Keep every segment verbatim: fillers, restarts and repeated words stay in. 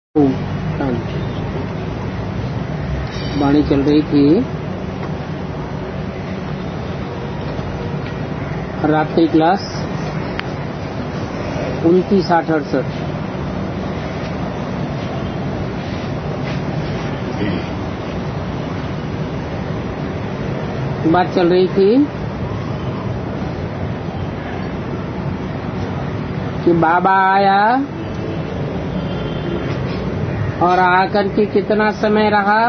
वाणी चल रही थी रात्रि क्लास उनतीस आठ अड़सठ। बात चल रही थी कि बाबा आया और आकर के कितना समय रहा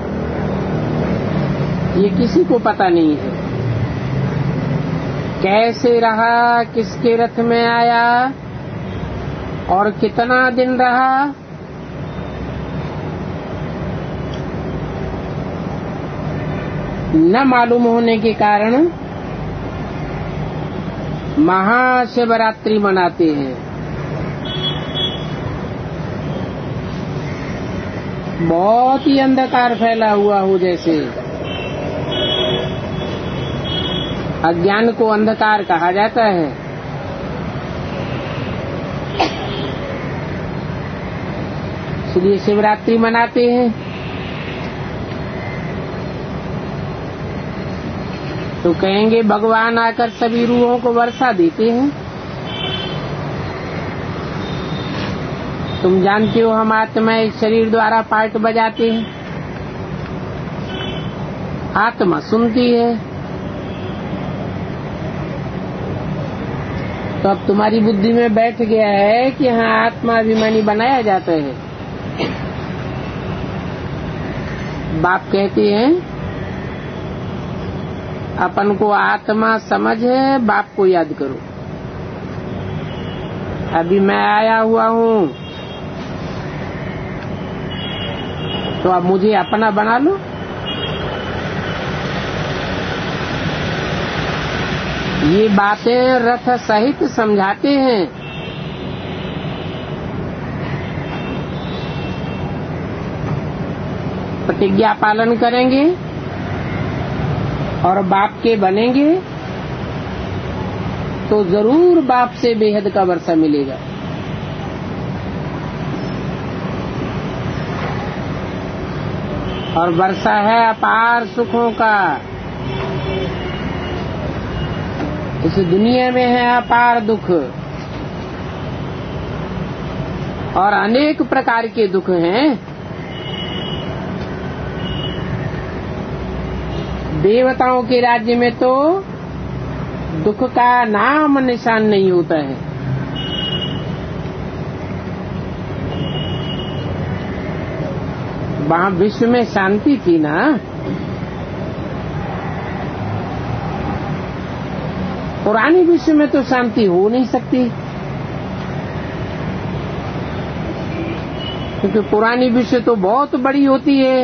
ये किसी को पता नहीं है। कैसे रहा, किसके रथ में आया और कितना दिन रहा, न मालूम होने के कारण महाशिवरात्रि मनाते हैं। बहुत ही अंधकार फैला हुआ हो, जैसे अज्ञान को अंधकार कहा जाता है। इसलिए शिवरात्रि मनाते हैं। तो कहेंगे भगवान आकर सभी रूहों को वर्षा देते हैं। तुम जानते हो हम आत्मा इस शरीर द्वारा पार्ट बजाते हैं, आत्मा सुनती है। तो अब तुम्हारी बुद्धि में बैठ गया है कि हाँ आत्मा अभिमानी बनाया जाता है। बाप कहते हैं अपन को आत्मा समझ है, बाप को याद करो। अभी मैं आया हुआ हूँ तो अब मुझे अपना बना लो। ये बातें रथ सहित समझाते हैं। प्रतिज्ञा पालन करेंगे और बाप के बनेंगे तो जरूर बाप से बेहद का वर्षा मिलेगा। और वर्षा है अपार सुखों का। इस दुनिया में है अपार दुख और अनेक प्रकार के दुख हैं। देवताओं के राज्य में तो दुख का नाम निशान नहीं होता है। वहाँ विश्व में शांति थी ना। पुरानी विश्व में तो शांति हो नहीं सकती, क्योंकि पुरानी विश्व तो बहुत बड़ी होती है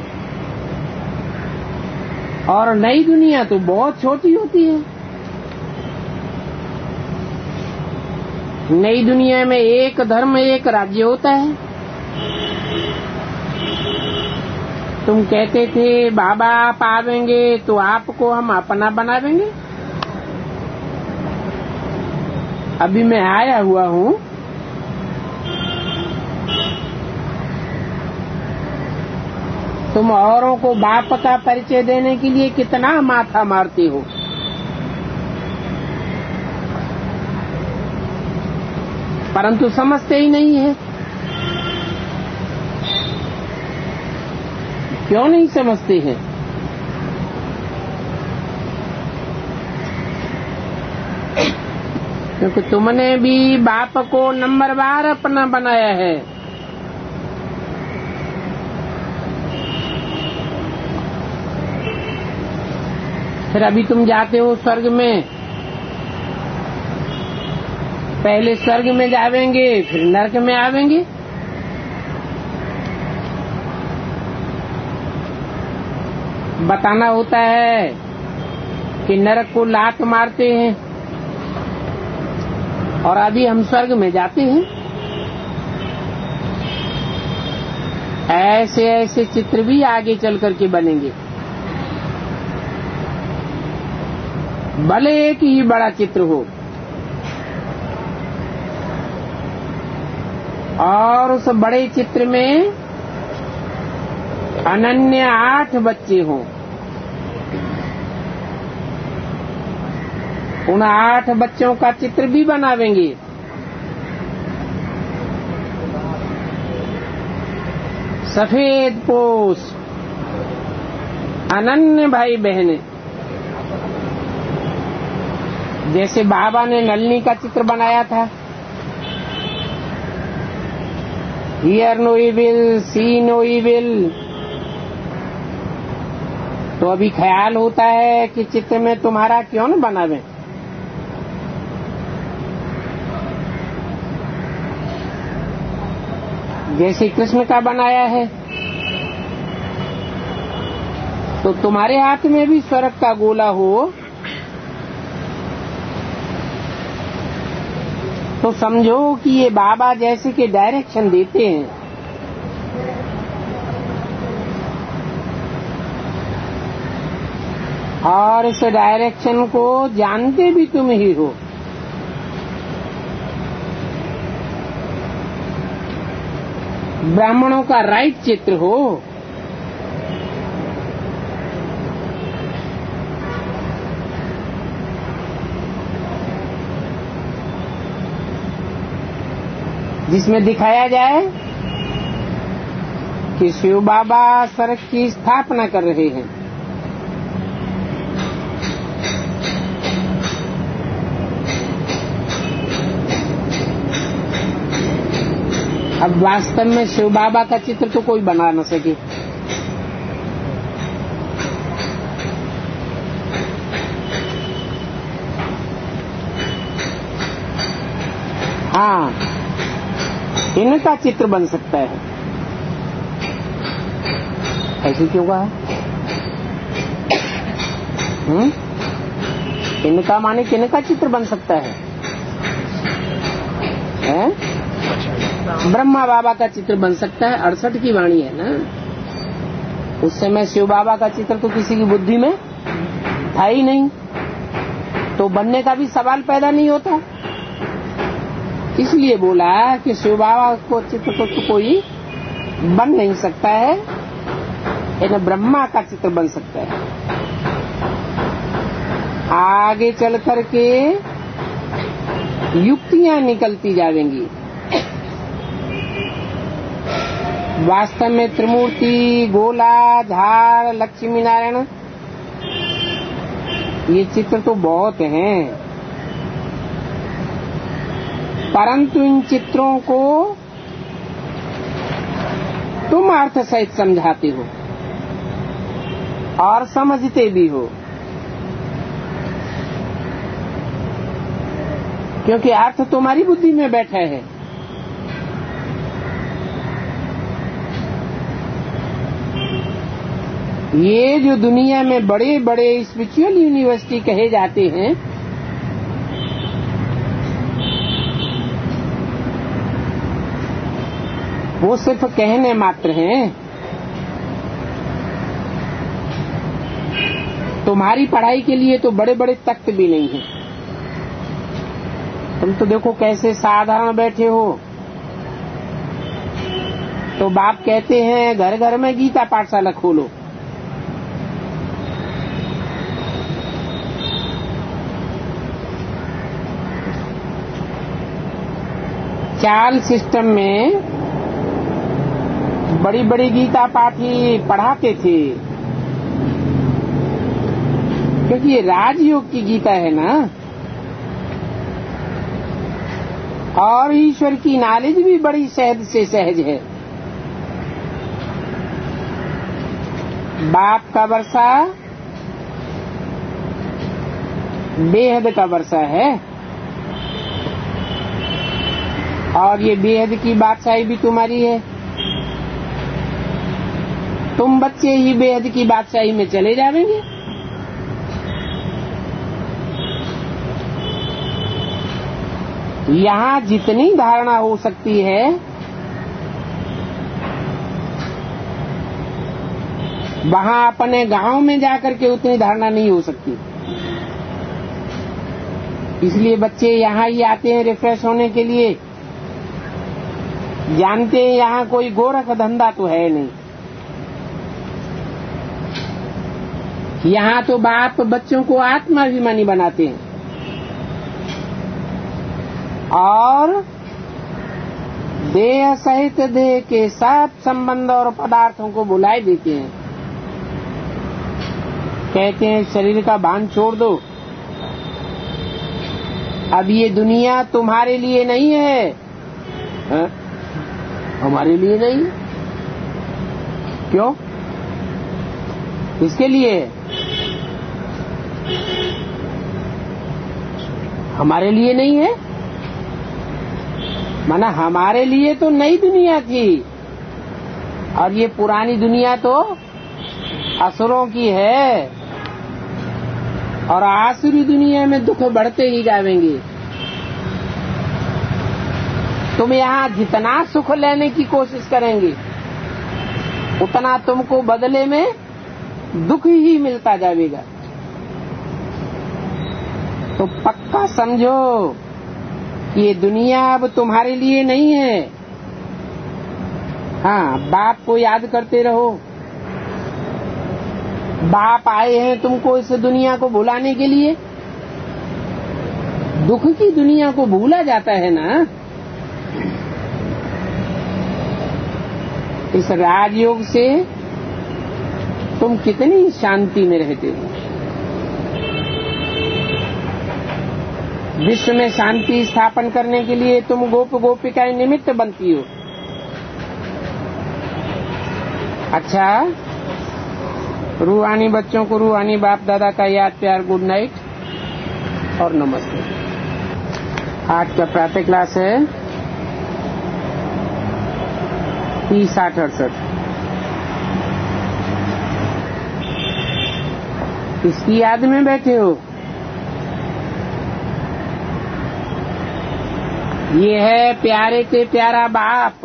और नई दुनिया तो बहुत छोटी होती है। नई दुनिया में एक धर्म एक राज्य होता है। तुम कहते थे बाबा आप आवेंगे तो आपको हम अपना बनावेंगे। अभी मैं आया हुआ हूँ तुम औरों को बाप का परिचय देने के लिए कितना माथा मारते हो। परंतु समझते ही नहीं है। क्यों नहीं समझते हैं? क्योंकि तुमने भी बाप को नंबरवार अपना बनाया है। फिर अभी तुम जाते हो स्वर्ग में, पहले स्वर्ग में जावेंगे फिर नरक में आवेंगे। बताना होता है कि नरक को लात मारते हैं और अभी हम स्वर्ग में जाते हैं। ऐसे ऐसे चित्र भी आगे चल करके बनेंगे। भले एक ही बड़ा चित्र हो और उस बड़े चित्र में अनन्य आठ बच्चे हों। उन आठ बच्चों का चित्र भी बनावेंगे। सफेद पोश अनन्य भाई बहने, जैसे बाबा ने नलनी का चित्र बनाया था। Hear no evil, see no evil. तो अभी ख्याल होता है कि चित्र में तुम्हारा क्यों न बनावे। जैसे कृष्ण का बनाया है, तो तुम्हारे हाथ में भी स्वर्ग का गोला हो तो समझो कि ये बाबा जैसे कि डायरेक्शन देते हैं। और इस डायरेक्शन को जानते भी तुम ही हो। ब्राह्मणों का राइट चित्र हो, जिसमें दिखाया जाए कि शिव बाबा स्वर्ग की स्थापना कर रहे हैं। अब वास्तव में शिव बाबा का चित्र तो कोई बना न सके। हाँ, इनका चित्र बन सकता है। ऐसे क्यों कहा? हम्म? इनका माने किनका चित्र बन सकता है? हैं? ब्रह्मा बाबा का चित्र बन सकता है। अड़सठ की वाणी है ना। उस समय शिव बाबा का चित्र तो किसी की बुद्धि में था ही नहीं, तो बनने का भी सवाल पैदा नहीं होता। इसलिए बोला कि शिव बाबा को चित्र तो, तो कोई बन नहीं सकता है, इन्हें ब्रह्मा का चित्र बन सकता है। आगे चल करके युक्तियां निकलती जाएंगी। वास्तव में त्रिमूर्ति, गोला, झाड़, लक्ष्मी नारायण, ये चित्र तो बहुत हैं, परंतु इन चित्रों को तुम अर्थ सहित समझाते हो और समझते भी हो, क्योंकि अर्थ तुम्हारी बुद्धि में बैठा है। ये जो दुनिया में बड़े बड़े स्पिरिचुअल यूनिवर्सिटी कहे जाते हैं, वो सिर्फ कहने मात्र हैं। तुम्हारी पढ़ाई के लिए तो बड़े बड़े तख्त भी नहीं हैं। तुम तो देखो कैसे साधारण बैठे हो। तो बाप कहते हैं घर घर में गीता पाठशाला खोलो। चाल सिस्टम में बड़ी बड़ी गीता पाठी पढ़ाते थे, क्योंकि ये राजयोग की गीता है ना, और ईश्वर की नॉलेज भी बड़ी सहज से सहज है। बाप का वर्षा बेहद का वर्षा है, और ये बेहद की बादशाही भी तुम्हारी है। तुम बच्चे ही बेहद की बादशाही में चले जाएंगे। यहाँ जितनी धारणा हो सकती है, वहाँ अपने गांव में जाकर के उतनी धारणा नहीं हो सकती। इसलिए बच्चे यहाँ ही आते हैं रिफ्रेश होने के लिए। जानते हैं यहाँ कोई गोरख धंधा तो है नहीं। यहाँ तो बाप बच्चों को आत्माभिमानी बनाते हैं और देह सहित देह के सब संबंध और पदार्थों को भुला देते हैं। कहते हैं शरीर का भान छोड़ दो, अब ये दुनिया तुम्हारे लिए नहीं है, है? हमारे लिए नहीं है। क्यों? किसके लिए? हमारे लिए नहीं है। माना हमारे लिए तो नई दुनिया थी और ये पुरानी दुनिया तो असुरों की है और आसुरी दुनिया में दुख बढ़ते ही जाएंगे। तुम यहाँ जितना सुख लेने की कोशिश करेंगे उतना तुमको बदले में दुख ही मिलता जाएगा। तो पक्का समझो कि ये दुनिया अब तुम्हारे लिए नहीं है। हाँ, बाप को याद करते रहो। बाप आए हैं तुमको इस दुनिया को भुलाने के लिए। दुख की दुनिया को भूला जाता है ना। इस राजयोग से तुम कितनी शांति में रहते हो। विश्व में शांति स्थापन करने के लिए तुम गोप गोपिकाएं निमित्त बनती हो। अच्छा, रूहानी बच्चों को रूहानी बाप दादा का याद प्यार, गुड नाइट और नमस्ते। आज का प्रातः क्लास है तीस आठ अड़सठ। किसकी याद में बैठे हो? ये है प्यारे से प्यारा बाप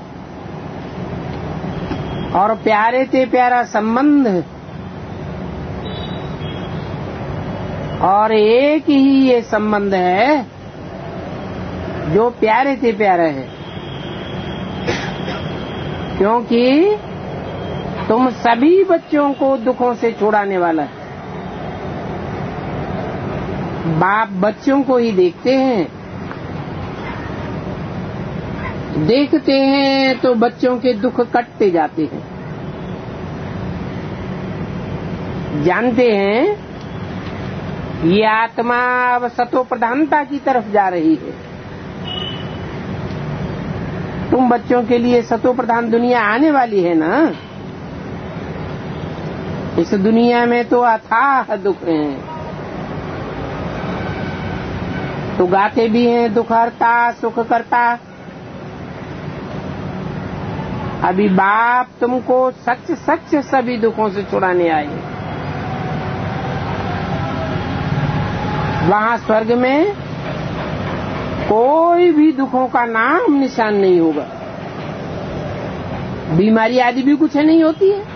और प्यारे से प्यारा संबंध और एक ही ये संबंध है जो प्यारे से प्यारा है, क्योंकि तुम सभी बच्चों को दुखों से छुड़ाने वाला है। बाप बच्चों को ही देखते हैं, देखते हैं तो बच्चों के दुख कटते जाते हैं। जानते हैं ये आत्मा अब सतो प्रधानता की तरफ जा रही है। तुम बच्चों के लिए सतो प्रधान दुनिया आने वाली है ना। इस दुनिया में तो अथाह दुख हैं। तो गाते भी हैं दुख हरता सुख करता। अभी बाप तुमको सच सच सभी दुखों से छुड़ाने आए। वहाँ स्वर्ग में कोई भी दुखों का नाम निशान नहीं होगा। बीमारी आदि भी कुछ नहीं होती है।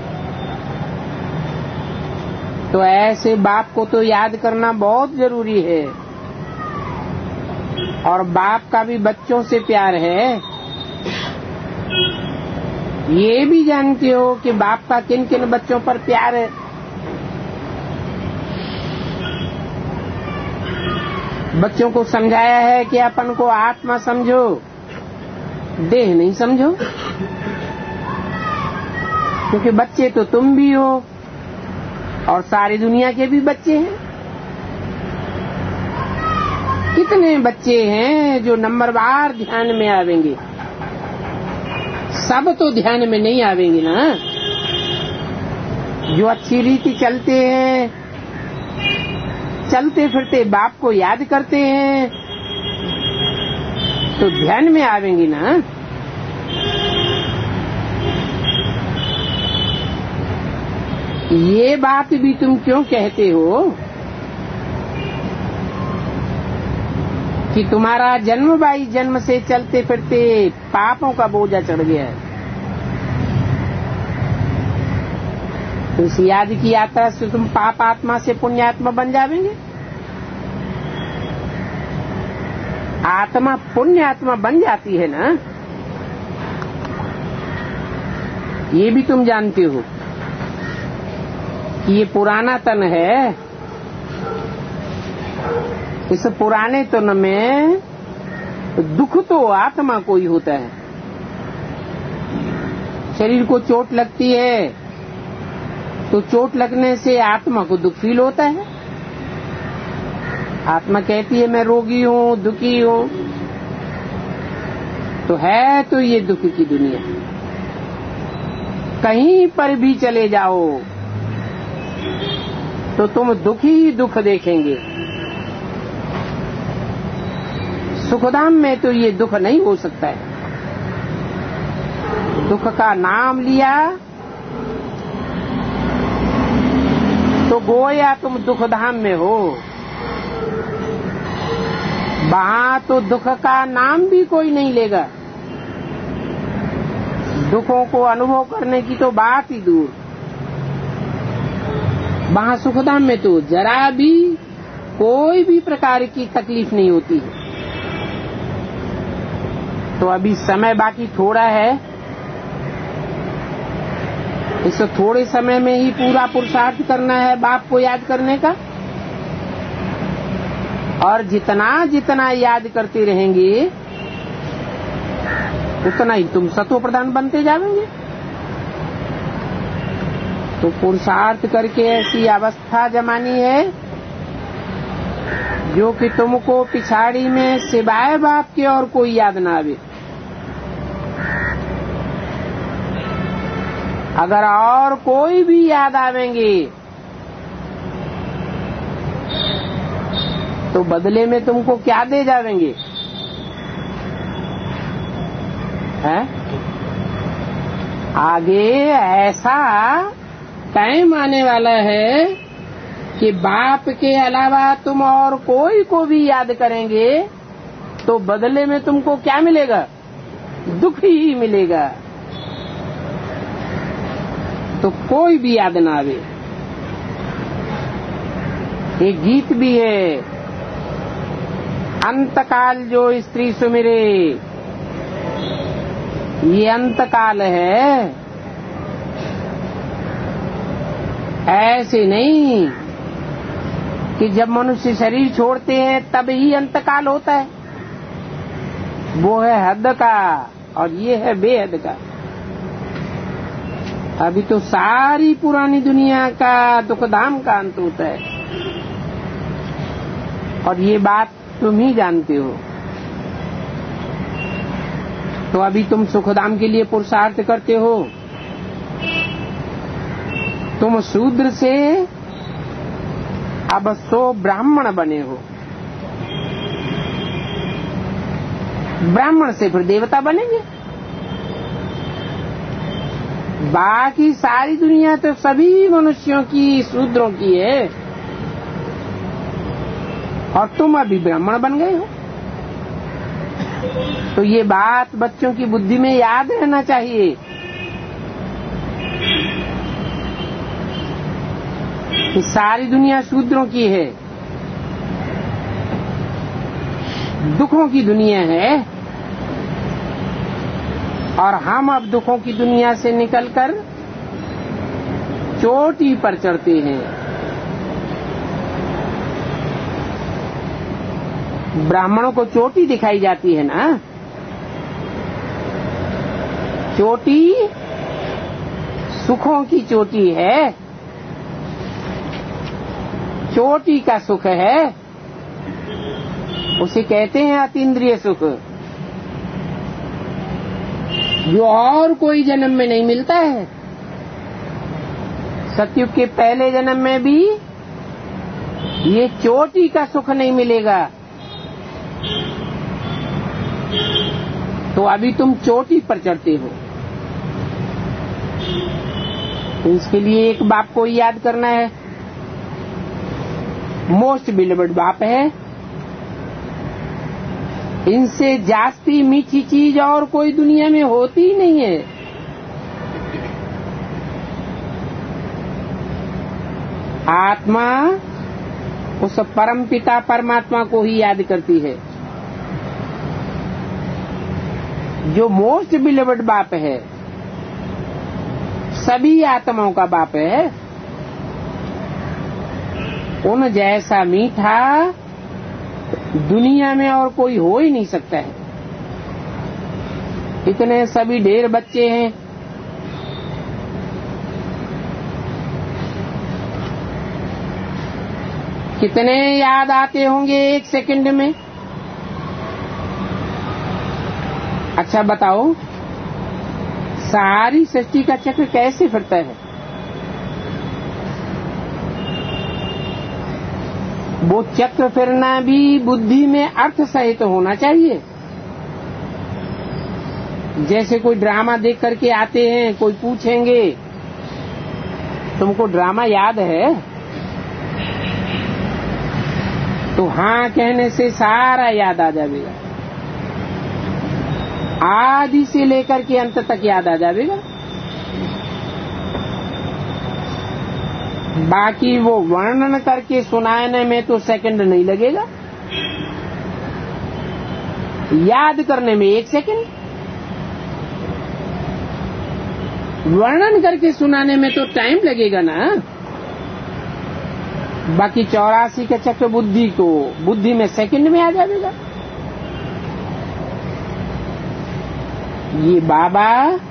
तो ऐसे बाप को तो याद करना बहुत जरूरी है। और बाप का भी बच्चों से प्यार है। ये भी जानते हो कि बाप का किन किन बच्चों पर प्यार है। बच्चों को समझाया है कि अपन को आत्मा समझो, देह नहीं समझो, क्योंकि बच्चे तो तुम भी हो और सारी दुनिया के भी बच्चे हैं। कितने बच्चे हैं जो नंबरवार ध्यान में आवेंगे? सब तो ध्यान में नहीं आवेंगे ना। जो अच्छी रीति चलते हैं, चलते फिरते बाप को याद करते हैं, तो ध्यान में आवेंगी ना। ये बात भी तुम क्यों कहते हो कि तुम्हारा जन्म बाई जन्म से चलते फिरते पापों का बोझा चढ़ गया है? तो इस याद की यात्रा से तुम पाप आत्मा से पुण्यात्मा बन जाएंगे। आत्मा पुण्यात्मा बन जाती है ना, ये भी तुम जानते हो कि ये पुराना तन है, इस पुराने तन में दुख तो आत्मा को ही होता है। शरीर को चोट लगती है तो चोट लगने से आत्मा को दुख फील होता है। आत्मा कहती है मैं रोगी हूँ, दुखी हूँ, तो है तो ये दुख की दुनिया। कहीं पर भी चले जाओ तो तुम दुख ही दुख देखेंगे। सुखधाम में तो ये दुख नहीं हो सकता है। दुख का नाम लिया तो गोया तुम दुखधाम में हो। वहां तो दुख का नाम भी कोई नहीं लेगा। दुखों को अनुभव करने की तो बात ही दूर। वहां सुखधाम में तो जरा भी कोई भी प्रकार की तकलीफ नहीं होती है। तो अभी समय बाकी थोड़ा है, इस थोड़े समय में ही पूरा पुरुषार्थ करना है बाप को याद करने का। और जितना जितना याद करते रहेंगे उतना ही तुम सत्व प्रधान बनते जाएंगे। तो पुरुषार्थ करके ऐसी अवस्था जमानी है जो कि तुमको पिछाड़ी में सिवाय बाप के और कोई याद ना आवे। अगर और कोई भी याद आवेंगे तो बदले में तुमको क्या दे जावेंगे? हैं? आगे ऐसा टाइम आने वाला है कि बाप के अलावा तुम और कोई को भी याद करेंगे तो बदले में तुमको क्या मिलेगा? दुख ही मिलेगा। तो कोई भी याद ना आवे। एक गीत भी है, अंतकाल जो स्त्री सुमिरे। ये अंतकाल है, ऐसे नहीं कि जब मनुष्य शरीर छोड़ते हैं तब ही अंतकाल होता है। वो है हद का और ये है बेहद का। अभी तो सारी पुरानी दुनिया का दुखधाम का अंत होता है और ये बात तुम ही जानते हो। तो अभी तुम सुखधाम के लिए पुरुषार्थ करते हो। तुम शूद्र से अब सो ब्राह्मण बने हो। ब्राह्मण से फिर देवता बनेंगे। बाकी सारी दुनिया तो सभी मनुष्यों की, शूद्रों की है और तुम अभी ब्राह्मण बन गए हो। तो ये बात बच्चों की बुद्धि में याद रहना चाहिए कि सारी दुनिया शूद्रों की है, दुखों की दुनिया है और हम अब दुखों की दुनिया से निकलकर चोटी पर चढ़ते हैं। ब्राह्मणों को चोटी दिखाई जाती है ना। चोटी सुखों की चोटी है, चोटी का सुख है, उसे कहते हैं अतीन्द्रिय सुख, जो और कोई जन्म में नहीं मिलता है। सतयुग के पहले जन्म में भी ये चोटी का सुख नहीं मिलेगा। तो अभी तुम चोटी पर चढ़ते हो। तो इसके लिए एक बाप को याद करना है, मोस्ट बिलीवर्ड बाप है। इनसे जास्ती मीठी चीज और कोई दुनिया में होती ही नहीं है। आत्मा उस परम पिता परमात्मा को ही याद करती है जो मोस्ट बिलीवर्ड बाप है। सभी आत्माओं का बाप है। उन जैसा मीठा दुनिया में और कोई हो ही नहीं सकता है। इतने सभी ढेर बच्चे हैं, कितने याद आते होंगे एक सेकंड में। अच्छा बताओ, सारी सृष्टि का चक्र कैसे फिरता है? वो चक्र फिरना भी बुद्धि में अर्थ सहित होना चाहिए। जैसे कोई ड्रामा देख करके आते हैं, कोई पूछेंगे तुमको ड्रामा याद है? तो हाँ कहने से सारा याद आ जाएगा, आदि से लेकर के अंत तक याद आ जाएगा। बाकी वो वर्णन करके सुनाने में तो सेकंड नहीं लगेगा, याद करने में एक सेकंड, वर्णन करके सुनाने में तो टाइम लगेगा ना। बाकी चौरासी के चक्र बुद्धि को बुद्धि में सेकंड में आ जाएगा। ये बाबा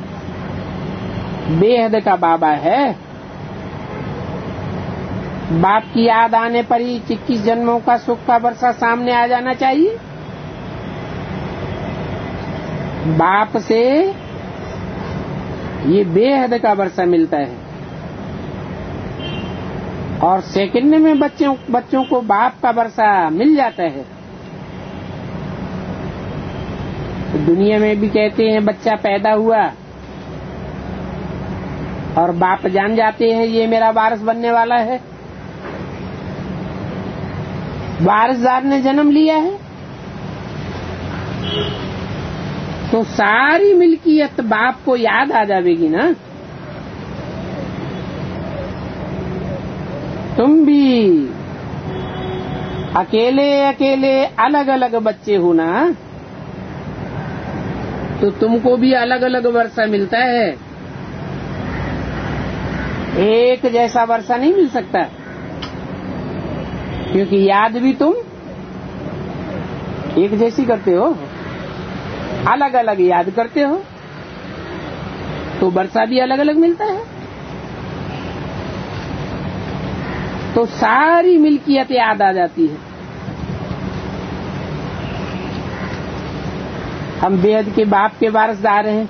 बेहद का बाबा है। बाप की याद आने पर ही इक्कीस जन्मों का सुख का वर्षा सामने आ जाना चाहिए। बाप से ये बेहद का वर्षा मिलता है और सेकंड में बच्चों बच्चों को बाप का वर्षा मिल जाता है। तो दुनिया में भी कहते हैं बच्चा पैदा हुआ और बाप जान जाते हैं ये मेरा वारिस बनने वाला है, वारिसदार ने जन्म लिया है। तो सारी मिल्कियत बाप को याद आ जाएगी ना। तुम भी अकेले अकेले अलग अलग बच्चे हो ना, तो तुमको भी अलग अलग वर्षा मिलता है, एक जैसा वर्षा नहीं मिल सकता, क्योंकि याद भी तुम एक जैसी करते हो, अलग अलग याद करते हो, तो वर्षा भी अलग अलग मिलता है। तो सारी मिल्कियत याद आ जाती है। हम बेहद के बाप के वारिसदार हैं।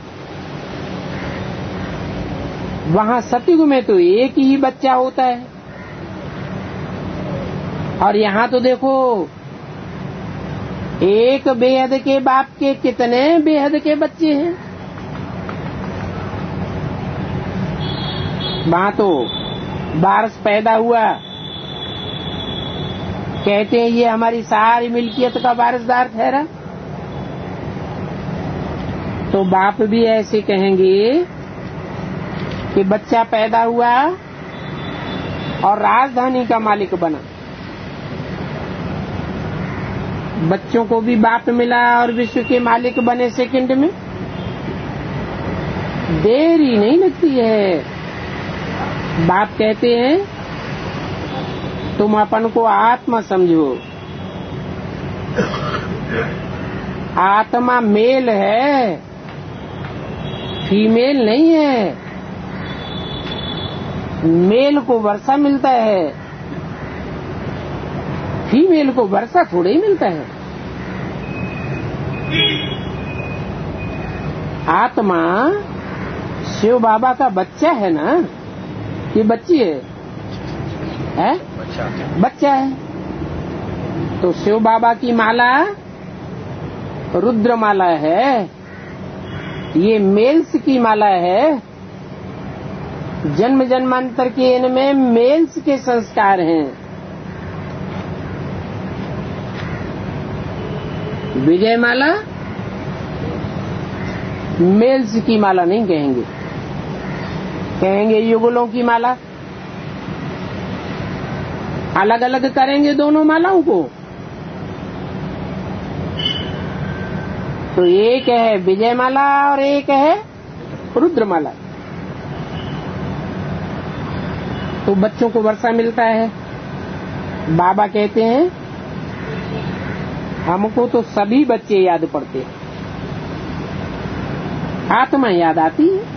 वहां सतयुग में तो एक ही बच्चा होता है और यहाँ तो देखो एक बेहद के बाप के कितने बेहद के बच्चे हैं। वहां तो वारिस पैदा हुआ, कहते हैं ये हमारी सारी मिल्कियत का वारिसदार ठहरा। तो बाप भी ऐसे कहेंगे कि बच्चा पैदा हुआ और राजधानी का मालिक बना। बच्चों को भी बाप मिला और विश्व के मालिक बने सेकंड में, देरी नहीं लगती है। बाप कहते हैं तुम अपन को आत्मा समझो, आत्मा मेल है, फीमेल नहीं है। मेल को वर्षा मिलता है, फीमेल को वर्षा थोड़े ही मिलता है। आत्मा शिव बाबा का बच्चा है ना, ये बच्ची है, है? बच्चा बच्चा है। तो शिव बाबा की माला रुद्र माला है, ये मेल्स की माला है। जन्म जन्मांतर के इनमें मेल्स के संस्कार हैं। विजय माला मेल्स की माला नहीं कहेंगे, कहेंगे युगलों की माला। अलग अलग करेंगे दोनों मालाओं को। तो एक है विजय माला और एक है रुद्र माला। तो बच्चों को वर्षा मिलता है। बाबा कहते हैं हमको तो सभी बच्चे याद पड़ते हैं, आत्मा याद आती है,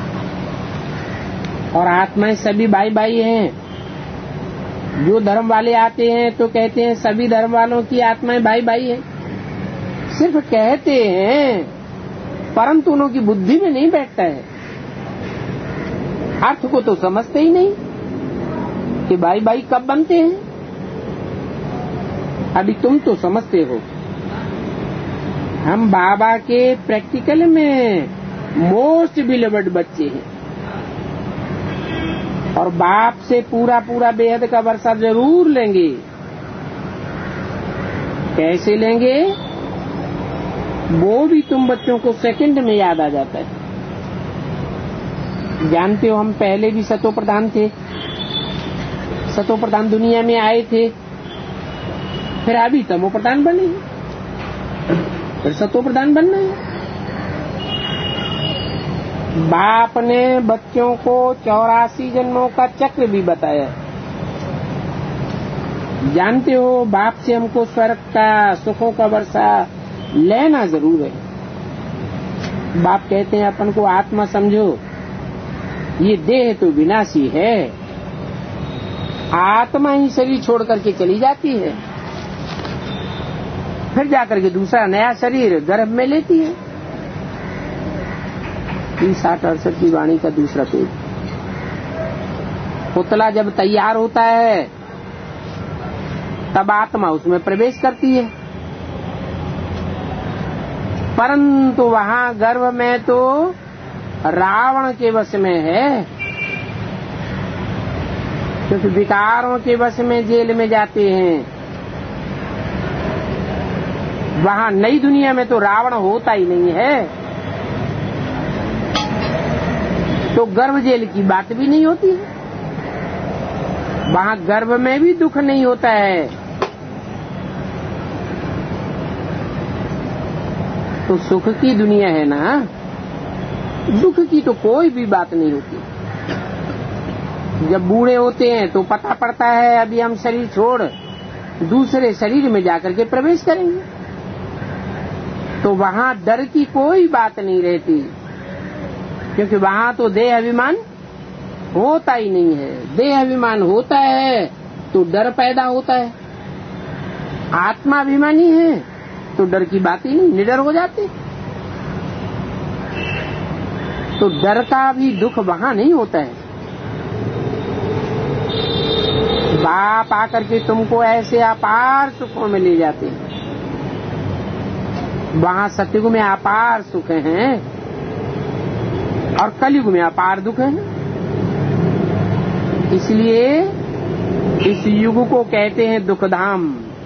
और आत्माएं सभी भाई भाई हैं। जो धर्म वाले आते हैं तो कहते हैं सभी धर्म वालों की आत्माएं भाई भाई हैं। सिर्फ कहते हैं, परंतु उनकी बुद्धि में नहीं बैठता है। अर्थ को तो समझते ही नहीं कि भाई भाई कब बनते हैं। अभी तुम तो समझते हो, हम बाबा के प्रैक्टिकल में मोस्ट बिलीवर्ड बच्चे हैं, और बाप से पूरा पूरा बेहद का वर्षा जरूर लेंगे। कैसे लेंगे वो भी तुम बच्चों को सेकंड में याद आ जाता है। जानते हो हम पहले भी सतो प्रधान थे, सतो प्रधान दुनिया में आए थे, फिर अभी तमो प्रधान बने, फिर सतो प्रधान बनना है। बाप ने बच्चों को चौरासी जन्मों का चक्र भी बताया। जानते हो बाप से हमको स्वर्ग का सुखों का वर्षा लेना जरूर है। बाप कहते हैं अपन को आत्मा समझो, ये देह तो विनाशी है, आत्मा ही शरीर छोड़ करके चली जाती है, फिर जाकर के दूसरा नया शरीर गर्भ में लेती है। तीस साठ अड़सठ की वाणी का दूसरा पेज। पुतला जब तैयार होता है तब आत्मा उसमें प्रवेश करती है, परंतु वहां गर्भ में तो रावण के वश में है, क्योंकि विकारों के वश में जेल में जाते हैं। वहां नई दुनिया में तो रावण होता ही नहीं है, तो गर्भ जेल की बात भी नहीं होती है। वहां गर्भ में भी दुख नहीं होता है, तो सुख की दुनिया है ना, दुख की तो कोई भी बात नहीं होती। जब बूढ़े होते हैं तो पता पड़ता है अभी हम शरीर छोड़ दूसरे शरीर में जाकर के प्रवेश करेंगे, तो वहां डर की कोई बात नहीं रहती, क्योंकि वहां तो देह अभिमान होता ही नहीं है। देह अभिमान होता है तो डर पैदा होता है, आत्मा अभिमानी है तो डर की बात ही नहीं, निडर हो जाते। तो डर का भी दुख वहां नहीं होता है। बाप आकर के तुमको ऐसे अपार सुखों में ले जाते हैं। वहां सतयुग में अपार सुख हैं और कलयुग में अपार दुख है। इसलिए इस युग को कहते हैं दुखधाम।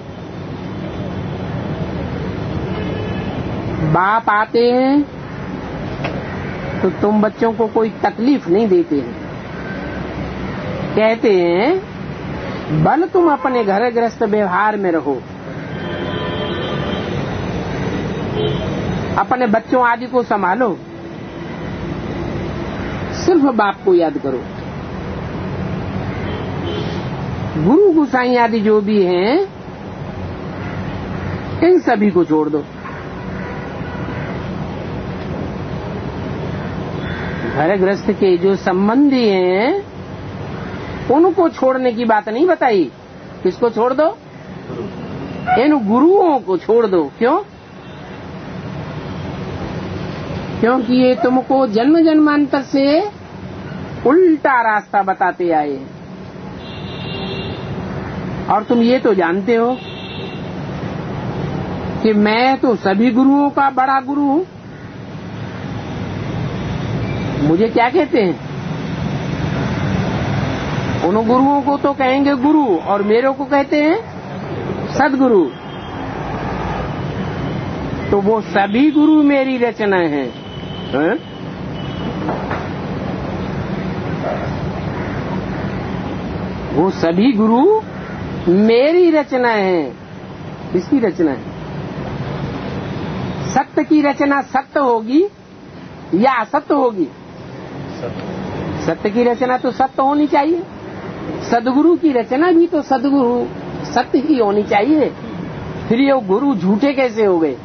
बाप आते हैं तो तुम बच्चों को कोई तकलीफ नहीं देते हैं, कहते हैं बल तुम अपने घर गृहस्थ व्यवहार में रहो, अपने बच्चों आदि को संभालो, सिर्फ बाप को याद करो। गुरु गुसाई आदि जो भी हैं इन सभी को छोड़ दो। घर गृहस्थ के जो संबंधी हैं उनको छोड़ने की बात नहीं बताई। किसको छोड़ दो? इन गुरुओं को छोड़ दो। क्यों? क्योंकि ये तुमको जन्म जन्मांतर से उल्टा रास्ता बताते आए हैं, और तुम ये तो जानते हो कि मैं तो सभी गुरुओं का बड़ा गुरु हूं। मुझे क्या कहते हैं? उन गुरुओं को तो कहेंगे गुरु और मेरे को कहते हैं सदगुरु। तो वो सभी गुरु मेरी रचना है, है? वो सभी गुरु मेरी रचना है। किसकी रचना है? सत्य की रचना सत्य होगी या असत्य होगी? सत्य की रचना तो सत्य होनी चाहिए। सदगुरु की रचना भी तो सदगुरु सत्य ही होनी चाहिए, फिर ये गुरु झूठे कैसे हो गए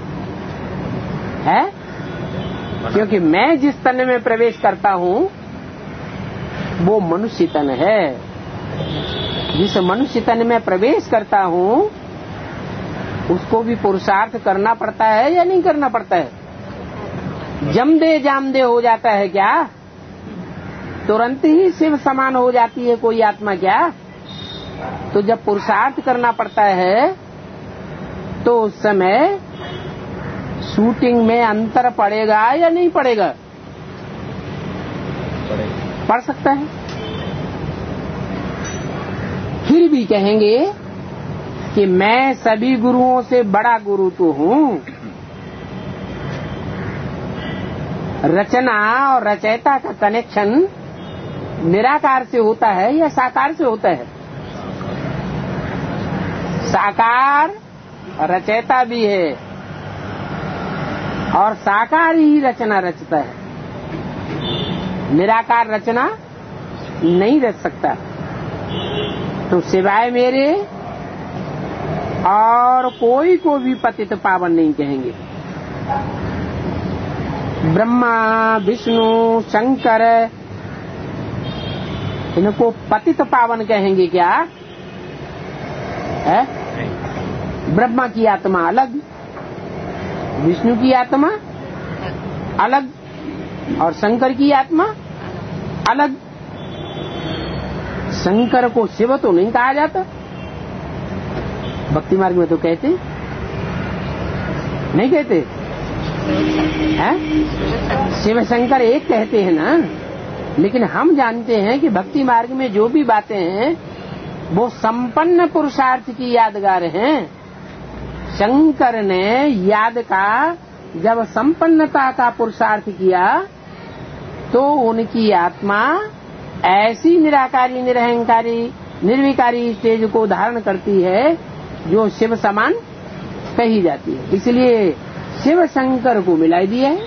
है? क्योंकि मैं जिस तन में प्रवेश करता हूँ वो मनुष्य तन है। जिस मनुष्य तन में प्रवेश करता हूँ उसको भी पुरुषार्थ करना पड़ता है या नहीं करना पड़ता है? जमदे जामदे हो जाता है क्या? तुरंत ही शिव समान हो जाती है कोई आत्मा क्या? तो जब पुरुषार्थ करना पड़ता है तो उस समय शूटिंग में अंतर पड़ेगा या नहीं पड़ेगा? पड़ सकता है। फिर भी कहेंगे कि मैं सभी गुरुओं से बड़ा गुरु तो हूँ। रचना और रचयिता का कनेक्शन निराकार से होता है या साकार से होता है? साकार रचयिता भी है और साकार ही रचना रचता है। निराकार रचना नहीं रच सकता। तो सिवाय मेरे और कोई को भी पतित पावन नहीं कहेंगे। ब्रह्मा विष्णु शंकर इनको पतित पावन कहेंगे क्या है? ब्रह्मा की आत्मा अलग, विष्णु की आत्मा अलग और शंकर की आत्मा अलग। शंकर को शिव तो नहीं कहा जाता, भक्ति मार्ग में तो कहते नहीं कहते हैं? शिव शंकर एक कहते हैं ना, लेकिन हम जानते हैं कि भक्ति मार्ग में जो भी बातें हैं वो संपन्न पुरुषार्थ की यादगार हैं। शंकर ने याद का जब संपन्नता का पुरुषार्थ किया तो उनकी आत्मा ऐसी निराकारी निरहंकारी निर्विकारी स्टेज को धारण करती है जो शिव समान कही जाती है। इसलिए शिव शंकर को मिलाई दिया है।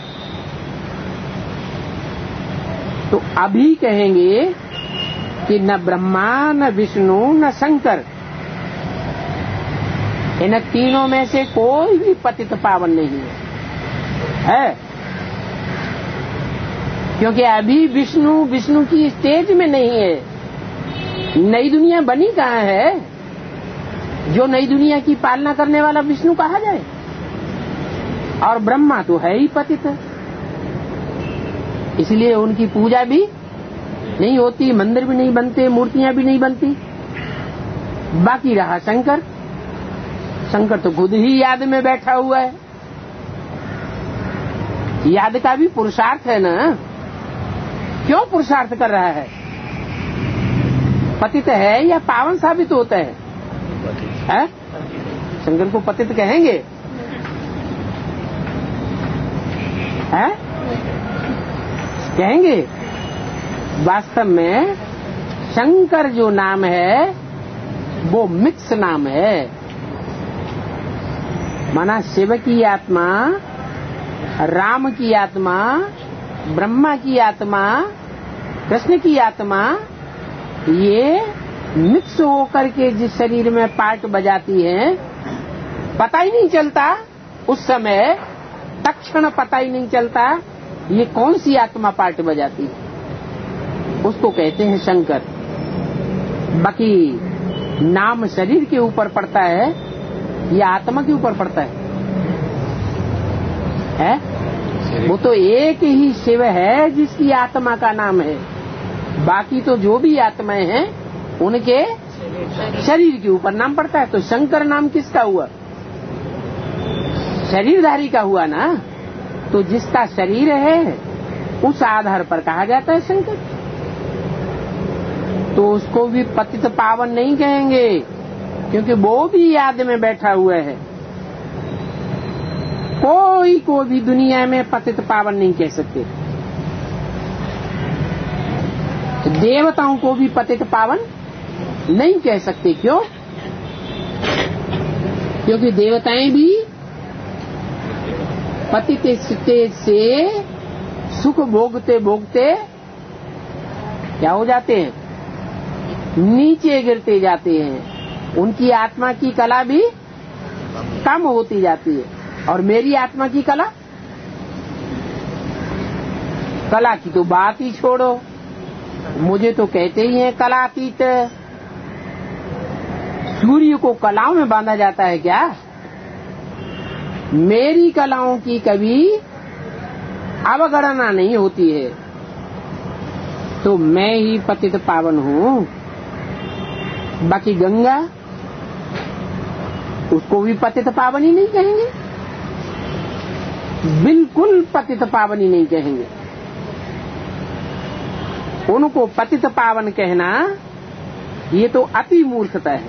तो अभी कहेंगे कि न ब्रह्मा न विष्णु न शंकर, इन तीनों में से कोई भी पतित पावन नहीं है, है? क्योंकि अभी विष्णु विष्णु की स्टेज में नहीं है। नई दुनिया बनी कहाँ है जो नई दुनिया की पालना करने वाला विष्णु कहा जाए? और ब्रह्मा तो है ही पतित, इसलिए उनकी पूजा भी नहीं होती, मंदिर भी नहीं बनते, मूर्तियां भी नहीं बनती। बाकी रहा शंकर। शंकर तो खुद ही याद में बैठा हुआ है। याद का भी पुरुषार्थ है ना। क्यों पुरुषार्थ कर रहा है? पतित है या पावन साबित होता है, है? शंकर को पतित कहेंगे है? कहेंगे? वास्तव में शंकर जो नाम है वो मिक्स नाम है। माना शिव की आत्मा, राम की आत्मा, ब्रह्मा की आत्मा, कृष्ण की आत्मा, ये मिक्स होकर के जिस शरीर में पार्ट बजाती है, पता ही नहीं चलता उस समय, तक्षण पता ही नहीं चलता ये कौन सी आत्मा पार्ट बजाती है, उसको कहते हैं शंकर। बाकी नाम शरीर के ऊपर पड़ता है या आत्मा के ऊपर पड़ता है, है? वो तो एक ही शिव है जिसकी आत्मा का नाम है। बाकी तो जो भी आत्माएं हैं उनके शरीर के ऊपर नाम पड़ता है। तो शंकर नाम किसका हुआ? शरीरधारी का हुआ ना। तो जिसका शरीर है उस आधार पर कहा जाता है शंकर। तो उसको भी पतित पावन नहीं कहेंगे क्योंकि वो भी याद में बैठा हुआ है। कोई को भी दुनिया में पतित पावन नहीं कह सकते। देवताओं को भी पतित पावन नहीं कह सकते। क्यों? क्योंकि देवताएं भी पतित स्टेज से सुख भोगते भोगते क्या हो जाते हैं? नीचे गिरते जाते हैं, उनकी आत्मा की कला भी कम होती जाती है। और मेरी आत्मा की कला कला की तो बात ही छोड़ो, मुझे तो कहते ही हैं कलातीत। सूर्य को कलाओं में बांधा जाता है क्या? मेरी कलाओं की कभी अवगणना नहीं होती है। तो मैं ही पतित पावन हूँ। बाकी गंगा, उसको भी पतित पावन ही नहीं कहेंगे, बिल्कुल पतित पावन ही नहीं कहेंगे। उनको पतित पावन कहना ये तो अति मूर्खता है।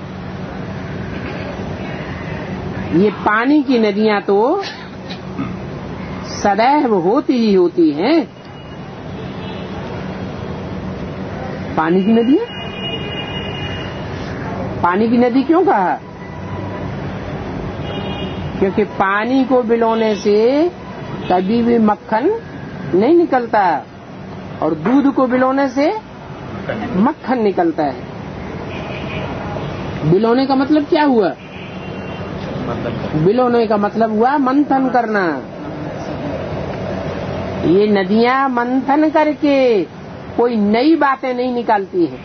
ये पानी की नदियां तो सदैव होती ही होती हैं। पानी की नदियां, पानी की नदी क्यों कहा? क्योंकि पानी को बिलोने से कभी भी मक्खन नहीं निकलता, और दूध को बिलोने से मक्खन निकलता है। बिलोने का मतलब क्या हुआ? बिलोने का मतलब हुआ मंथन करना। ये नदियां मंथन करके कोई नई बातें नहीं निकालती हैं।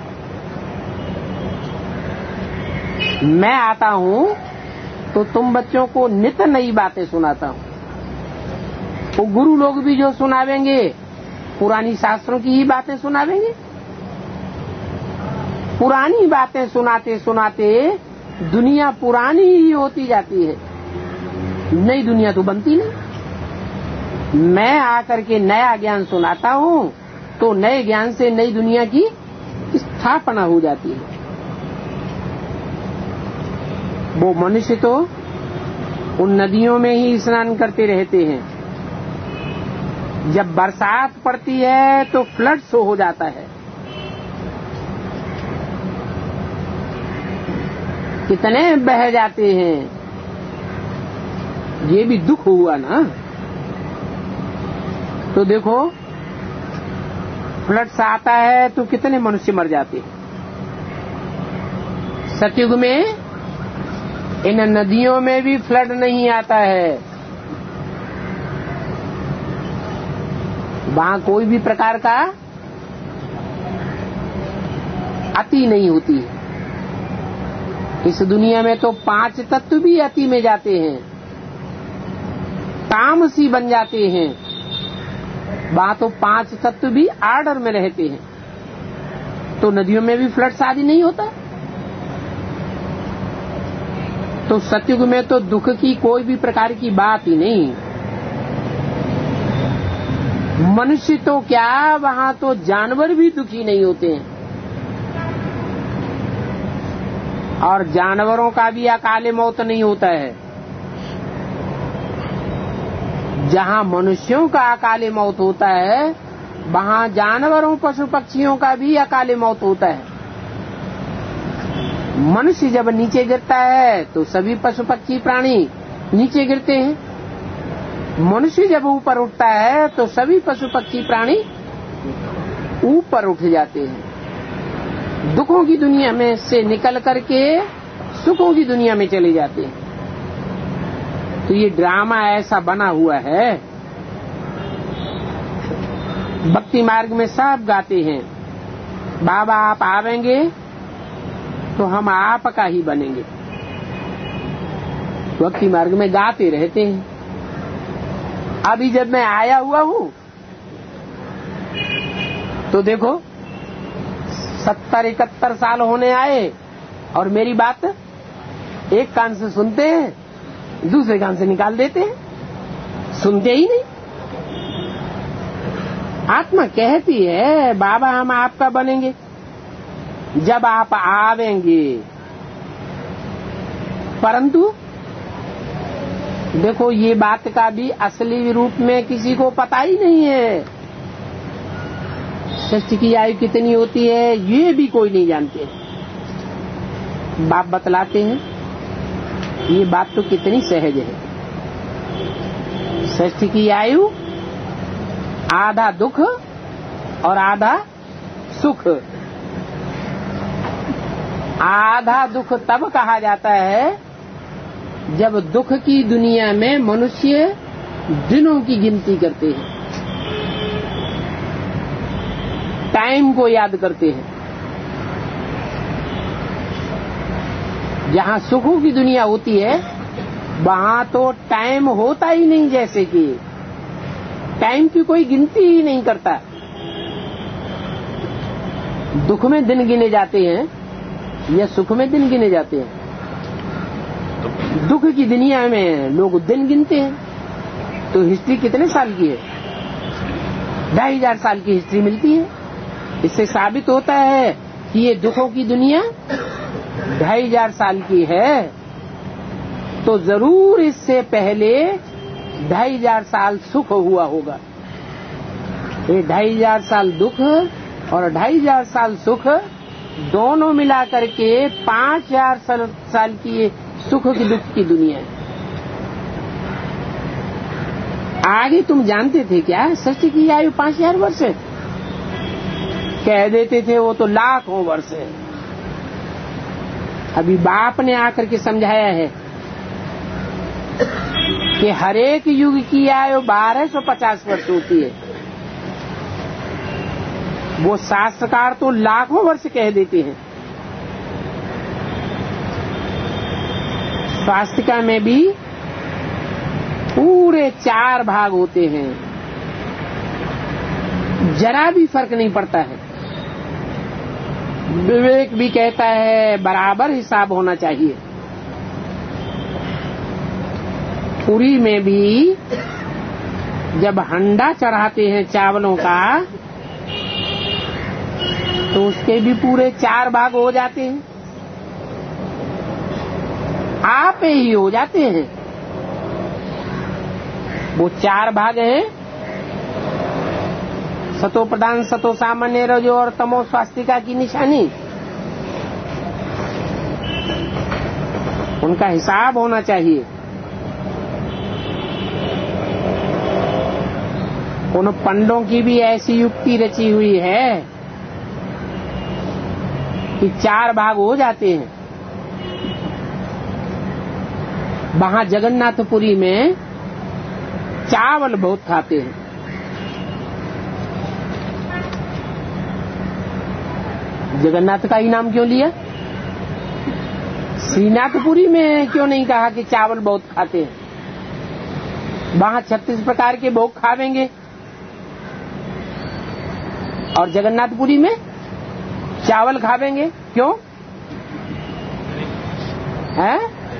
मैं आता हूं तो तुम बच्चों को नित नई बातें सुनाता हूं। वो गुरु लोग भी जो सुनावेंगे पुरानी शास्त्रों की ही बातें सुनावेंगे। पुरानी बातें सुनाते सुनाते दुनिया पुरानी ही होती जाती है, नई दुनिया तो बनती नहीं। मैं आकर के नया ज्ञान सुनाता हूं तो नए ज्ञान से नई दुनिया की स्थापना हो जाती है। वो मनुष्य तो उन नदियों में ही स्नान करते रहते हैं। जब बरसात पड़ती है तो फ्लड शो हो जाता है। कितने बह जाते हैं, ये भी दुख हुआ ना। तो देखो फ्लड सा आता है तो कितने मनुष्य मर जाते हैं। सतयुग में इन नदियों में भी फ्लड नहीं आता है। वहां कोई भी प्रकार का अति नहीं होती है। इस दुनिया में तो पांच तत्व भी अति में जाते हैं, तामसी बन जाते हैं। वहां तो पांच तत्व भी आर्डर में रहते हैं। तो नदियों में भी फ्लड आदि नहीं होता। तो सतयुग में तो दुख की कोई भी प्रकार की बात ही नहीं। मनुष्य तो क्या, वहां तो जानवर भी दुखी नहीं होते हैं। और जानवरों का भी अकाले मौत नहीं होता है। जहां मनुष्यों का अकाले मौत होता है वहां जानवरों पशु पक्षियों का भी अकाले मौत होता है। मनुष्य जब नीचे गिरता है तो सभी पशु पक्षी प्राणी नीचे गिरते हैं। मनुष्य जब ऊपर उठता है तो सभी पशु पक्षी प्राणी ऊपर उठ जाते हैं। दुखों की दुनिया में से निकल करके सुखों की दुनिया में चले जाते हैं। तो ये ड्रामा ऐसा बना हुआ है। भक्ति मार्ग में सब गाते हैं, बाबा आप आवेंगे तो हम आपका ही बनेंगे। भक्ति मार्ग में गाते रहते हैं। अभी जब मैं आया हुआ हूं तो देखो सत्तर इकहत्तर साल होने आए और मेरी बात एक कान से सुनते हैं, दूसरे कान से निकाल देते हैं, सुनते ही नहीं। आत्मा कहती है बाबा हम आपका बनेंगे जब आप आवेंगे। परंतु देखो ये बात का भी असली रूप में किसी को पता ही नहीं है। सृष्टि की आयु कितनी होती है ये भी कोई नहीं जानते। बाप बतलाते हैं, ये बात तो कितनी सहज है। सृष्टि की आयु आधा दुख और आधा सुख। आधा दुख तब कहा जाता है जब दुख की दुनिया में मनुष्य दिनों की गिनती करते हैं, टाइम को याद करते हैं। जहां सुखों की दुनिया होती है वहां तो टाइम होता ही नहीं, जैसे कि टाइम की कोई गिनती ही नहीं करता। दुख में दिन गिने जाते हैं या सुख में दिन गिने जाते हैं? दुख की दुनिया में लोग दिन गिनते हैं। तो हिस्ट्री कितने साल की है? ढाई हजार साल की हिस्ट्री मिलती है। इससे साबित होता है कि ये दुखों की दुनिया ढाई हजार साल की है, तो जरूर इससे पहले ढाई हजार साल सुख हुआ होगा। ये ढाई हजार साल दुख और ढाई हजार साल सुख दोनों मिलाकर के पांच हजार साल की सुख की दुख की दुनिया है। आगे तुम जानते थे क्या सृष्टि की आयु पांच हजार वर्ष है? कह देते थे वो तो लाखों वर्ष है। अभी बाप ने आकर के समझाया है कि हरेक युग की आयु बारह सौ पचास वर्ष होती है। वो शास्त्रकार तो लाखों वर्ष कह देते हैं। स्वास्तिका में भी पूरे चार भाग होते हैं, जरा भी फर्क नहीं पड़ता है। विवेक भी कहता है बराबर हिसाब होना चाहिए। पुरी में भी जब हंडा चढ़ाते हैं चावलों का तो उसके भी पूरे चार भाग हो जाते हैं, आप ही हो जाते हैं। वो चार भाग हैं सतो प्रधान, सतो सामान्य, रजो और तमो स्वास्तिका की निशानी। उनका हिसाब होना चाहिए। उन पंडों की भी ऐसी युक्ति रची हुई है कि चार भाग हो जाते हैं। वहां जगन्नाथपुरी में चावल बहुत खाते हैं। जगन्नाथ का ही नाम क्यों लिया? श्रीनाथपुरी में क्यों नहीं कहा कि चावल बहुत खाते हैं? वहां छत्तीस प्रकार के भोग खावेंगे और जगन्नाथपुरी में चावल खावेंगे, क्यों है?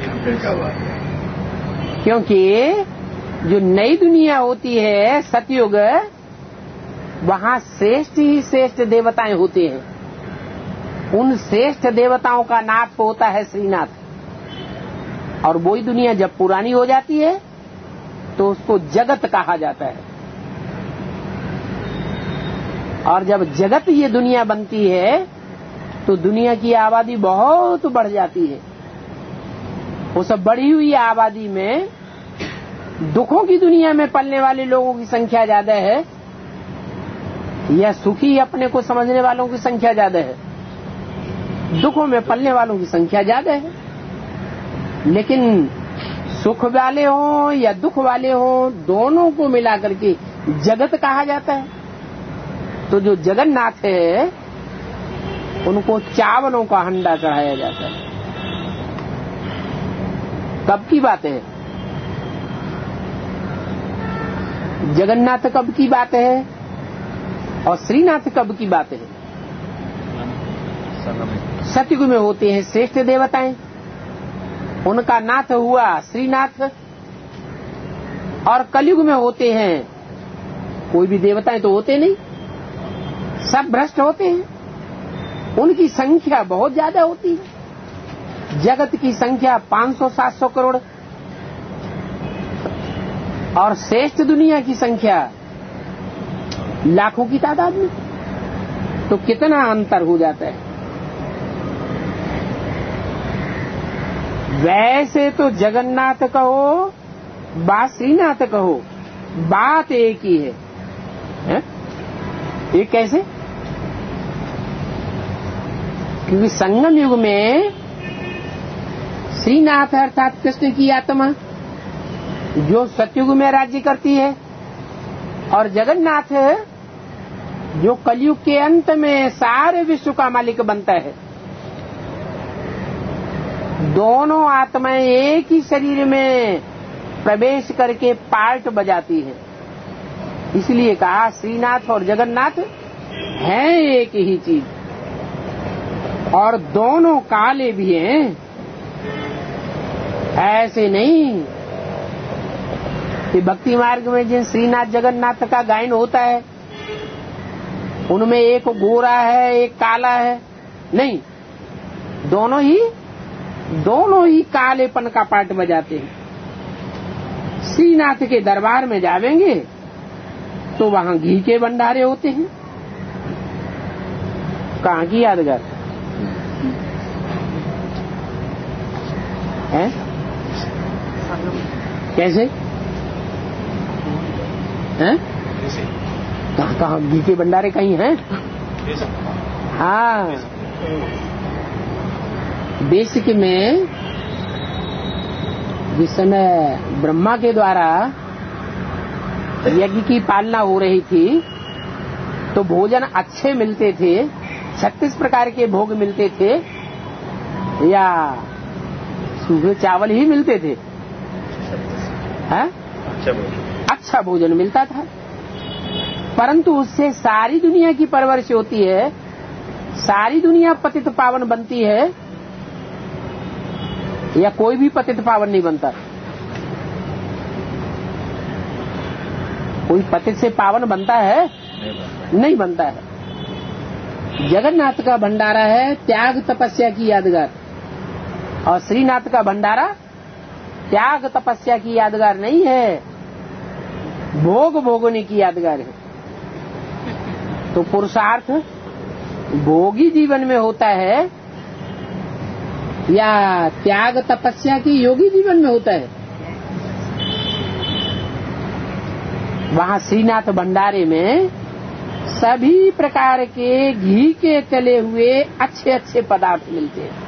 क्योंकि जो नई दुनिया होती है सतयुग, वहां श्रेष्ठ ही श्रेष्ठ देवताएं होते हैं। उन श्रेष्ठ देवताओं का नाथ होता है श्रीनाथ। और वही दुनिया जब पुरानी हो जाती है तो उसको जगत कहा जाता है। और जब जगत ये दुनिया बनती है तो दुनिया की आबादी बहुत बढ़ जाती है। वो सब बढ़ी हुई आबादी में दुखों की दुनिया में पलने वाले लोगों की संख्या ज्यादा है या सुखी अपने को समझने वालों की संख्या ज्यादा है? दुखों में पलने वालों की संख्या ज्यादा है। लेकिन सुख वाले हों या दुख वाले हों, दोनों को मिलाकर के जगत कहा जाता है। तो जो जगन्नाथ है उनको चावलों का हंडा चढ़ाया जाता है। कब की बात है? जगन्नाथ कब की बात है और श्रीनाथ कब की बात है? सतयुग में होते हैं श्रेष्ठ देवताएं, उनका नाथ हुआ श्रीनाथ। और कलयुग में होते हैं कोई भी देवताएं तो होते नहीं, सब भ्रष्ट होते हैं। उनकी संख्या बहुत ज्यादा होती है। जगत की संख्या पाँच सौ सात सौ करोड़ और श्रेष्ठ दुनिया की संख्या लाखों की तादाद में। तो कितना अंतर हो जाता है। वैसे तो जगन्नाथ कहो बा श्रीनाथ कहो, बात एक ही है, है? ये कैसे? क्योंकि संगम युग में श्रीनाथ अर्थात कृष्ण की आत्मा जो सतयुग में राज्य करती है और जगन्नाथ जो कलयुग के अंत में सारे विश्व का मालिक बनता है। दोनों आत्माएं एक ही शरीर में प्रवेश करके पार्ट बजाती है। इसलिए कहा श्रीनाथ और जगन्नाथ हैं एक ही चीज और दोनों काले भी हैं। ऐसे नहीं कि भक्ति मार्ग में जिन श्रीनाथ जगन्नाथ का गायन होता है उनमें एक गोरा है एक काला है, नहीं, दोनों ही दोनों ही कालेपन का पार्ट बजाते हैं। श्रीनाथ के दरबार में जावेंगे तो वहां घी के भंडारे होते हैं। कहाँ की यादगार है? कैसे हैं? कहाँ कहाँ घी के भंडारे कहीं हैं? हाँ, बेसिक में जिस समय ब्रह्मा के द्वारा यज्ञ की पालना हो रही थी तो भोजन अच्छे मिलते थे, छत्तीस प्रकार के भोग मिलते थे या सूखे चावल ही मिलते थे? है? अच्छा भोजन मिलता था, परंतु उससे सारी दुनिया की परवरिश होती है, सारी दुनिया पतित पावन बनती है या कोई भी पतित पावन नहीं बनता? कोई पतित से पावन बनता है? नहीं बनता है। जगन्नाथ का भंडारा है त्याग तपस्या की यादगार और श्रीनाथ का भंडारा त्याग तपस्या की यादगार नहीं है, भोग भोगने की यादगार है। तो पुरुषार्थ भोगी जीवन में होता है या त्याग तपस्या की योगी जीवन में होता है? वहां श्रीनाथ भंडारे में सभी प्रकार के घी के तले हुए अच्छे अच्छे पदार्थ मिलते हैं।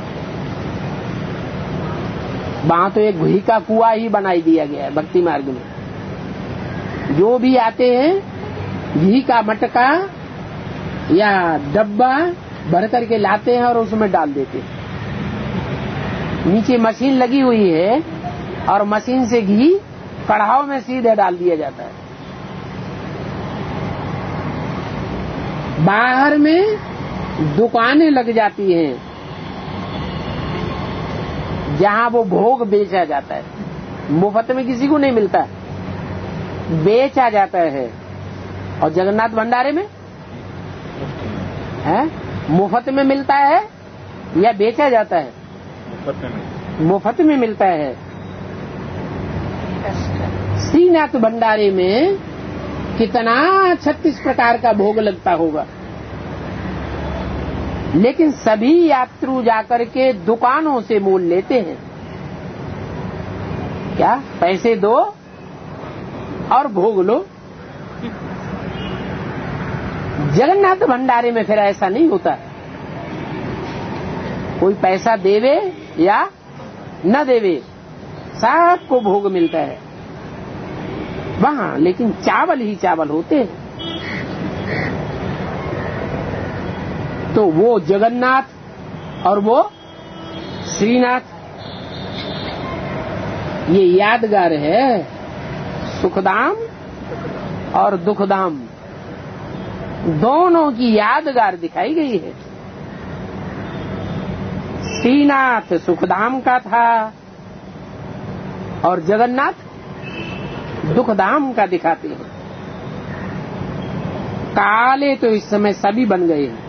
वहां तो एक घी का कुआं ही बनाई दिया गया है भक्ति मार्ग में। जो भी आते हैं घी का मटका या डब्बा भर करके लाते हैं और उसमें डाल देते हैं। नीचे मशीन लगी हुई है और मशीन से घी कढ़ाव में सीधे डाल दिया जाता है। बाहर में दुकानें लग जाती हैं जहां वो भोग बेचा जाता है, मुफ्त में किसी को नहीं मिलता, बेचा जाता है। और जगन्नाथ भंडारे में है मुफ्त में मिलता है या बेचा जाता है? मुफ्त में मिलता है। श्रीनाथ भंडारे में कितना छत्तीस प्रकार का भोग लगता होगा, लेकिन सभी यात्रु जाकर के दुकानों से मोल लेते हैं। क्या? पैसे दो और भोग लो। जगन्नाथ भंडारे में फिर ऐसा नहीं होता, कोई पैसा देवे या न देवे सबको भोग मिलता है वहां, लेकिन चावल ही चावल होते हैं। तो वो जगन्नाथ और वो श्रीनाथ ये यादगार है। सुखधाम और दुखधाम दोनों की यादगार दिखाई गई है। श्रीनाथ सुखधाम का था और जगन्नाथ दुखधाम का दिखाते हैं। काले तो इस समय सभी बन गए हैं,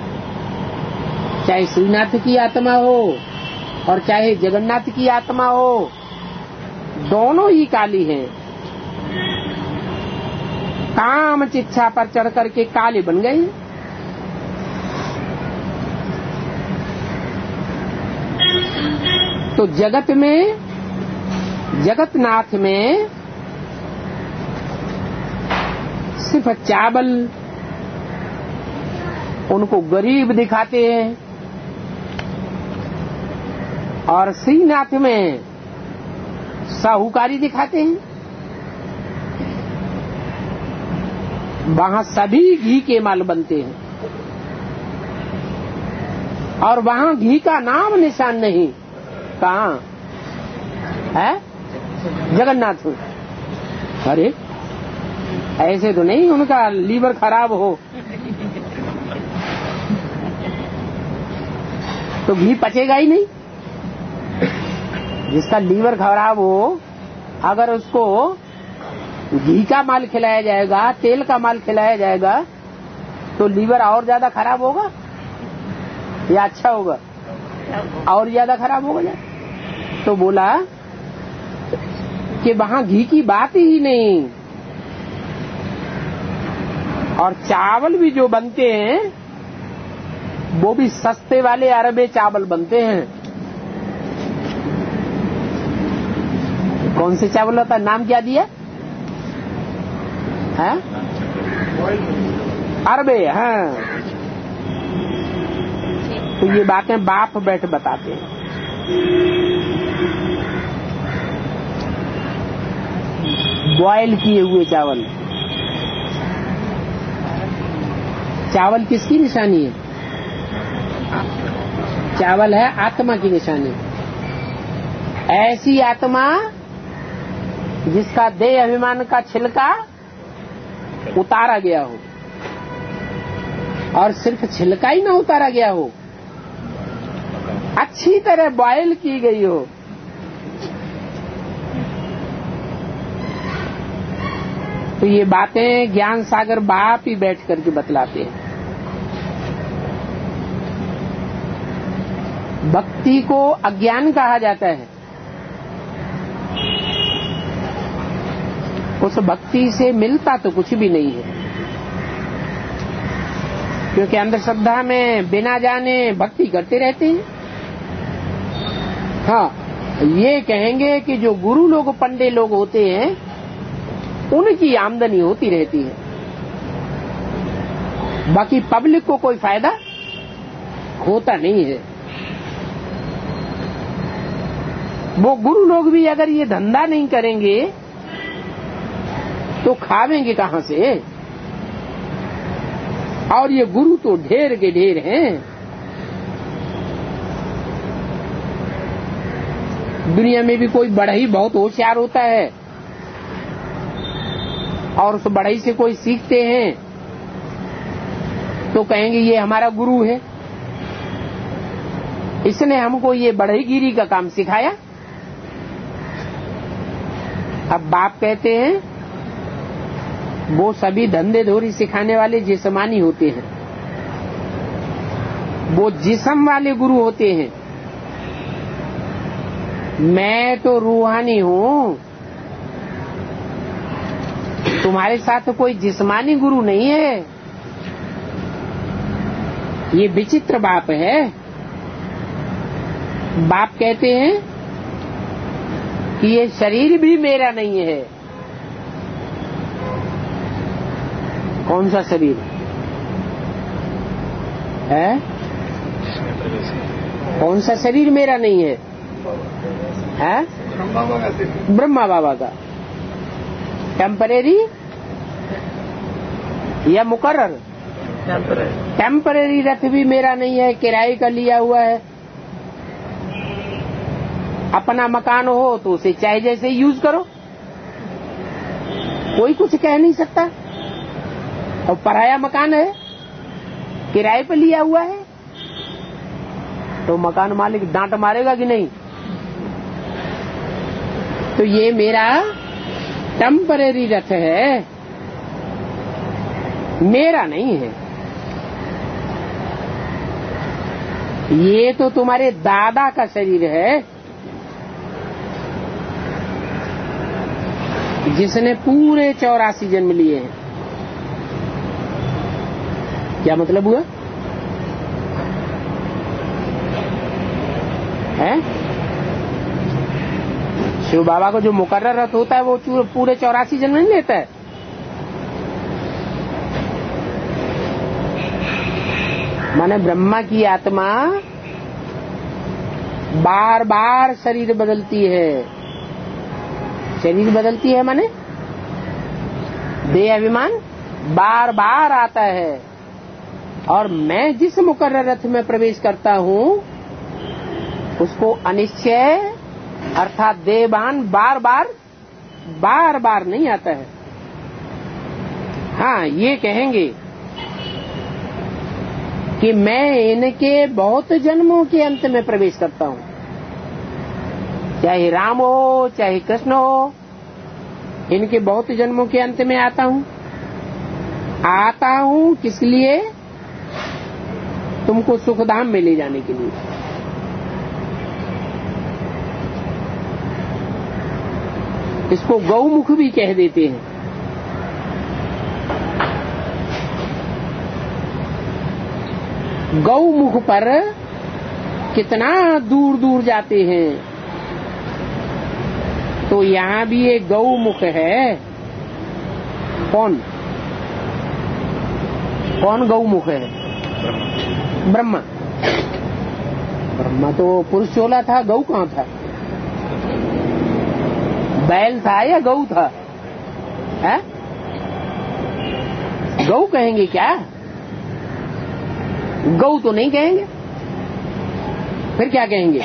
चाहे श्रीनाथ की आत्मा हो और चाहे जगन्नाथ की आत्मा हो, दोनों ही काली हैं। काम चिच्छा पर चढ़ करके काले बन गए। तो जगत में, जगतनाथ में सिर्फ चावल उनको गरीब दिखाते हैं और श्रीनाथ में साहूकारी दिखाते हैं। वहां सभी घी के माल बनते हैं और वहां घी का नाम निशान नहीं। कहाँ है? जगन्नाथ। अरे ऐसे तो नहीं उनका लीवर खराब हो तो घी पचेगा ही नहीं। जिसका लीवर खराब हो, अगर उसको घी का माल खिलाया जाएगा, तेल का माल खिलाया जाएगा, तो लीवर और ज्यादा खराब होगा या अच्छा होगा? और ज्यादा खराब होगा जा। तो बोला कि वहां घी की बात ही नहीं। और चावल भी जो बनते हैं वो भी सस्ते वाले अरबे चावल बनते हैं। कौन से चावल होता है? नाम क्या दिया है? अरबे। हाँ, तो ये बातें बाप बैठ बताते हैं। बॉयल किए हुए चावल। चावल किसकी निशानी है? चावल है आत्मा की निशानी। ऐसी आत्मा जिसका देह अभिमान का छिलका उतारा गया हो, और सिर्फ छिलका ही ना उतारा गया हो, अच्छी तरह बॉयल की गई हो। तो ये बातें ज्ञान सागर बाप ही बैठ करके बतलाते हैं। भक्ति को अज्ञान कहा जाता है। उस भक्ति से मिलता तो कुछ भी नहीं है, क्योंकि अंधश्रद्धा में बिना जाने भक्ति करते रहते हैं। हाँ, ये कहेंगे कि जो गुरु लोग पंडे लोग होते हैं उनकी आमदनी होती रहती है, बाकी पब्लिक को कोई फायदा होता नहीं है। वो गुरु लोग भी अगर ये धंधा नहीं करेंगे तो खावेंगे कहाँ से? और ये गुरु तो ढेर के ढेर हैं। दुनिया में भी कोई बढ़ई बहुत होशियार होता है और उस बढ़ई से कोई सीखते हैं तो कहेंगे ये हमारा गुरु है, इसने हमको ये बढ़ईगिरी का काम सिखाया। अब बाप कहते हैं वो सभी धंधे धोरी सिखाने वाले जिस्मानी होते हैं, वो जिस्म वाले गुरु होते हैं। मैं तो रूहानी हूँ, तुम्हारे साथ कोई जिस्मानी गुरु नहीं है। ये विचित्र बाप है। बाप कहते हैं कि ये शरीर भी मेरा नहीं है। कौन सा शरीर है? कौन सा शरीर मेरा नहीं है? है ब्रह्मा बाबा का। टेम्परेरी या मुकर्रर? टेम्परेरी रथ भी मेरा नहीं है, किराए का लिया हुआ है। अपना मकान हो तो उसे चाहे जैसे यूज करो, कोई कुछ कह नहीं सकता। और पराया मकान है, किराए पे लिया हुआ है, तो मकान मालिक डांट मारेगा कि नहीं? तो ये मेरा टेम्परेरी रथ है, मेरा नहीं है। ये तो तुम्हारे दादा का शरीर है, जिसने पूरे चौरासी जन्म लिए हैं। क्या मतलब हुआ है? शिव बाबा को जो मुकर्रर रथ होता है वो पूरे चौरासी जन्म नहीं लेता है। माने ब्रह्मा की आत्मा बार बार शरीर बदलती है। शरीर बदलती है माने देह अभिमान बार बार आता है। और मैं जिस मुकर्रर रथ में प्रवेश करता हूँ उसको अनिश्चय अर्थात देहभान बार बार बार बार नहीं आता है। हाँ, ये कहेंगे कि मैं इनके बहुत जन्मों के अंत में प्रवेश करता हूँ, चाहे राम हो चाहे कृष्ण हो, इनके बहुत जन्मों के अंत में आता हूँ। आता हूँ किस लिए? तुमको सुखधाम में ले जाने के लिए। इसको गौमुख भी कह देते हैं। गौमुख पर कितना दूर दूर जाते हैं। तो यहाँ भी एक गौमुख है। कौन कौन गौमुख है? ब्रह्मा। ब्रह्मा तो पुरुष चोला था, गौ कहाँ था? बैल था या गौ था? है? गौ कहेंगे क्या? गौ तो नहीं कहेंगे, फिर क्या कहेंगे?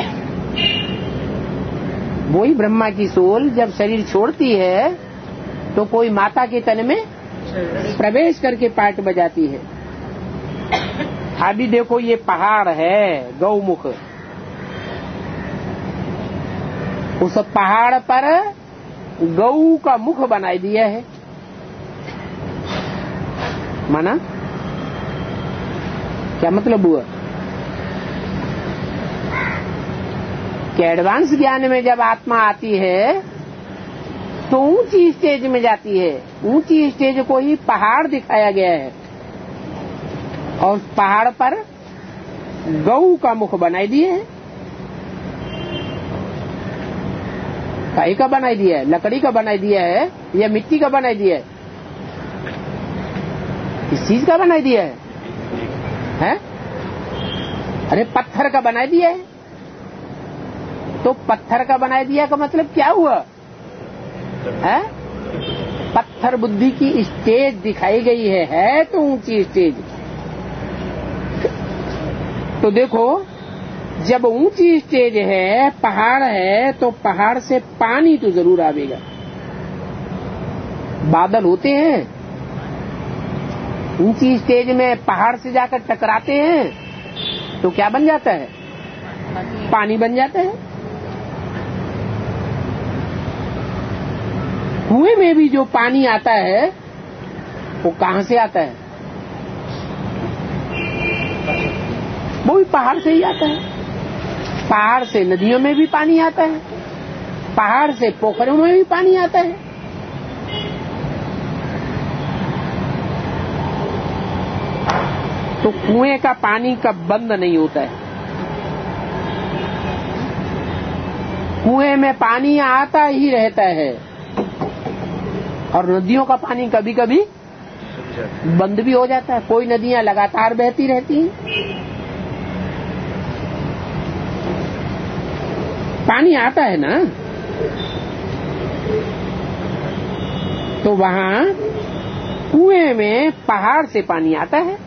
वही ब्रह्मा की सोल जब शरीर छोड़ती है तो कोई माता के तन में प्रवेश करके पाट बजाती है। अभी देखो ये पहाड़ है गौमुख, उस पहाड़ पर गौ का मुख बनाई दिया है। माना क्या मतलब हुआ कि एडवांस ज्ञान में जब आत्मा आती है तो ऊंची स्टेज में जाती है। ऊंची स्टेज को ही पहाड़ दिखाया गया है और पहाड़ पर गौ का मुख बनाई दिए है। काई का बनाई दिया है? लकड़ी का बनाई दिया है या मिट्टी का बनाई दिया है? किस चीज का बनाई दिया है? हैं? अरे पत्थर का बनाई दिया है। तो पत्थर का बनाई दिया का मतलब क्या हुआ है? पत्थर बुद्धि की स्टेज दिखाई गई है, है तो ऊंची स्टेज। तो देखो जब ऊंची स्टेज है, पहाड़ है, तो पहाड़ से पानी तो जरूर आवेगा। बादल होते हैं, ऊंची स्टेज में पहाड़ से जाकर टकराते हैं तो क्या बन जाता है? पानी बन जाता है। कुएं में भी जो पानी आता है वो कहां से आता है? वो भी पहाड़ से ही आता है। पहाड़ से नदियों में भी पानी आता है, पहाड़ से पोखरों में भी पानी आता है। तो कुएं का पानी कब बंद नहीं होता है। कुएं में पानी आता ही रहता है और नदियों का पानी कभी कभी बंद भी हो जाता है। कोई नदियां लगातार बहती रहती हैं। पानी आता है ना, तो वहां कुएं में पहाड़ से पानी आता है।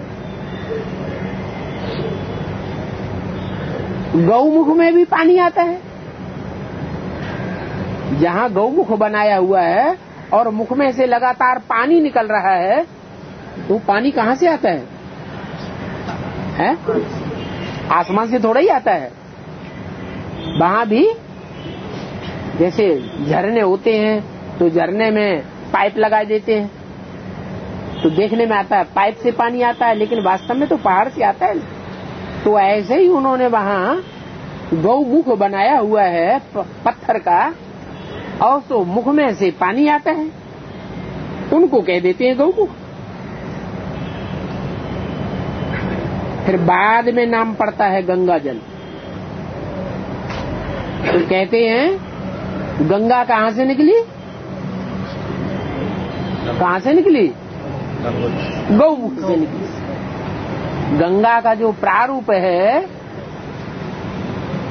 गौमुख में भी पानी आता है। जहां गौमुख बनाया हुआ है और मुख में से लगातार पानी निकल रहा है, तो पानी कहां से आता है? है? आसमान से थोड़ा ही आता है। वहां भी जैसे झरने होते हैं तो झरने में पाइप लगा देते हैं तो देखने में आता है पाइप से पानी आता है, लेकिन वास्तव में तो पहाड़ से आता है। तो ऐसे ही उन्होंने वहां गौमुख बनाया हुआ है पत्थर का और तो मुख में से पानी आता है, उनको कह देते हैं गौमुख। फिर बाद में नाम पड़ता है गंगा जल। तो कहते हैं गंगा कहाँ से निकली? कहाँ से निकली? गौमुख से निकली। गंगा का जो प्रारूप है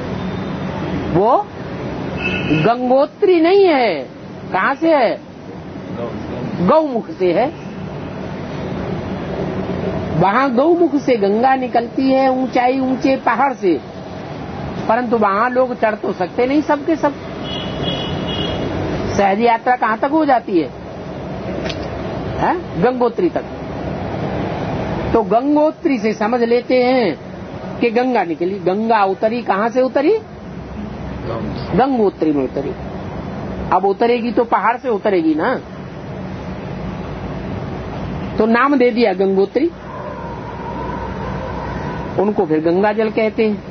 वो गंगोत्री नहीं है। कहाँ से है? गौमुख से है। वहाँ गौमुख से गंगा निकलती है, ऊंचाई ऊंचे पहाड़ से, परंतु वहाँ लोग चढ़ तो सकते नहीं सबके सब। सहज यात्रा कहाँ तक हो जाती है? है? गंगोत्री तक। तो गंगोत्री से समझ लेते हैं कि गंगा निकली। गंगा उतरी, कहाँ से उतरी? गंगोत्री में उतरी। अब उतरेगी तो पहाड़ से उतरेगी ना, तो नाम दे दिया गंगोत्री। उनको फिर गंगा जल कहते हैं।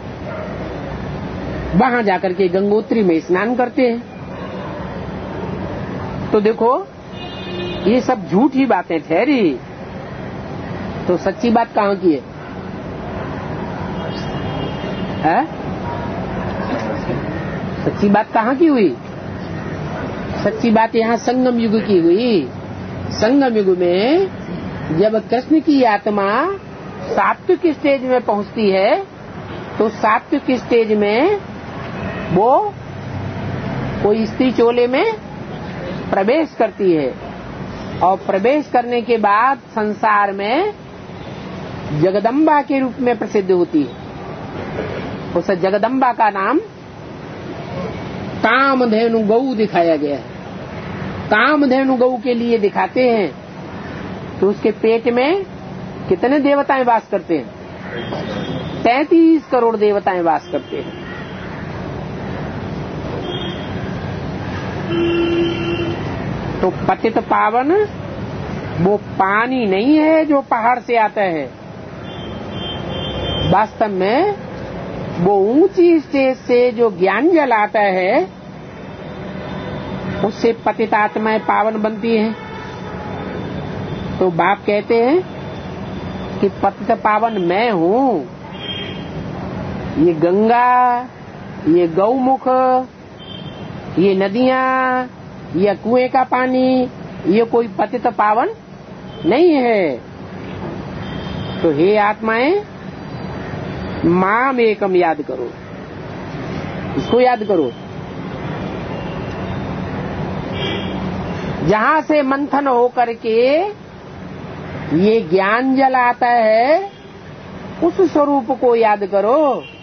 वहां जाकर के गंगोत्री में स्नान करते हैं। तो देखो, ये सब झूठी बातें ठहरी, तो सच्ची बात कहाँ की है? है? सच्ची बात कहाँ की हुई? सच्ची बात यहाँ संगम युग की हुई। संगम युग में जब कृष्ण की आत्मा सात्विक स्टेज में पहुंचती है, तो सात्विक स्टेज में वो कोई स्त्री चोले में प्रवेश करती है, और प्रवेश करने के बाद संसार में जगदम्बा के रूप में प्रसिद्ध होती है। उस जगदम्बा का नाम कामधेनु गौ दिखाया गया है। कामधेनु गौ के लिए दिखाते हैं तो उसके पेट में कितने देवताएं वास करते हैं? तैंतीस करोड़ देवताएं वास करते हैं। तो पतित पावन वो पानी नहीं है जो पहाड़ से आता है। वास्तव में वो ऊंची स्टेज से जो ज्ञान जल आता है, उससे पतित आत्माएं पावन बनती हैं। तो बाप कहते हैं कि पतित पावन मैं हूँ। ये गंगा, ये गौमुख, ये नदियाँ, ये कुएं का पानी, ये कोई पतित पावन नहीं है। तो हे आत्माएं, माम एकम याद करो। इसको याद करो। जहां से मंथन होकर के ये ज्ञान जल आता है, उस स्वरूप को याद करो।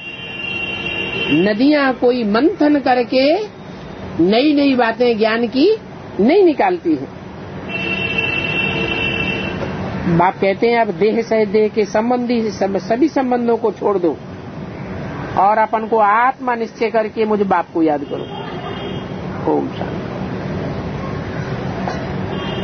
नदियां कोई मंथन करके नई नई बातें ज्ञान की नहीं निकालती हैं। बाप कहते हैं अब देह से देह के संबंधी सब, सभी संबंधों को छोड़ दो और अपन को आत्मा निश्चय करके मुझे बाप को याद करो। ओम शांति।